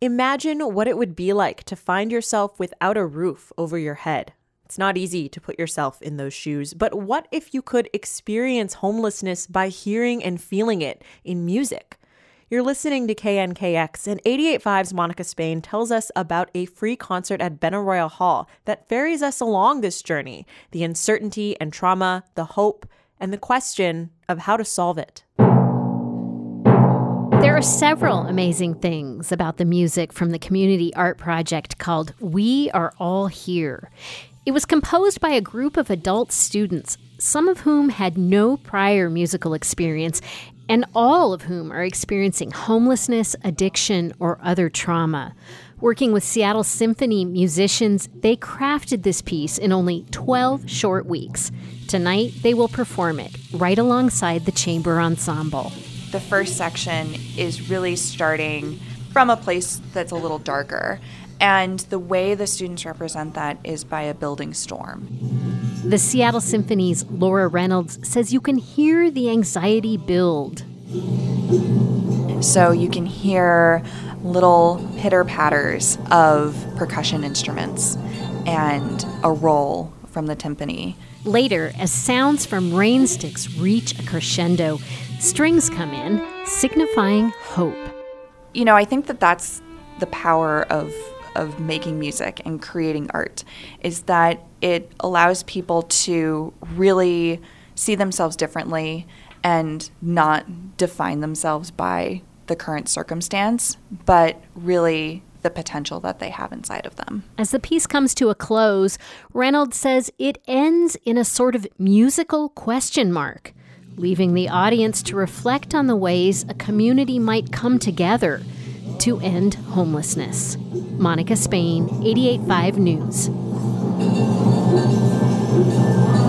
Imagine what it would be like to find yourself without a roof over your head. It's not easy to put yourself in those shoes, but what if you could experience homelessness by hearing and feeling it in music? You're listening to KNKX, and 88.5's Monica Spain tells us about a free concert at Benaroya Hall that ferries us along this journey, the uncertainty and trauma, the hope, and the question of how to solve it. There are several amazing things about the music from the community art project called We Are All Here. It was composed by a group of adult students, some of whom had no prior musical experience, and all of whom are experiencing homelessness, addiction, or other trauma. Working with Seattle Symphony musicians, they crafted this piece in only 12 short weeks. Tonight, they will perform it right alongside the chamber ensemble. The first section is really starting from a place that's a little darker. And the way the students represent that is by a building storm. The Seattle Symphony's Laura Reynolds says you can hear the anxiety build. So you can hear little pitter-patters of percussion instruments and a roll from the timpani. Later, as sounds from rain sticks reach a crescendo, strings come in, signifying hope. You know, I think that that's the power of making music and creating art, is that it allows people to really see themselves differently and not define themselves by the current circumstance, but really the potential that they have inside of them. As the piece comes to a close, Reynolds says it ends in a sort of musical question mark, leaving the audience to reflect on the ways a community might come together to end homelessness. Monica Spain, 88.5 News.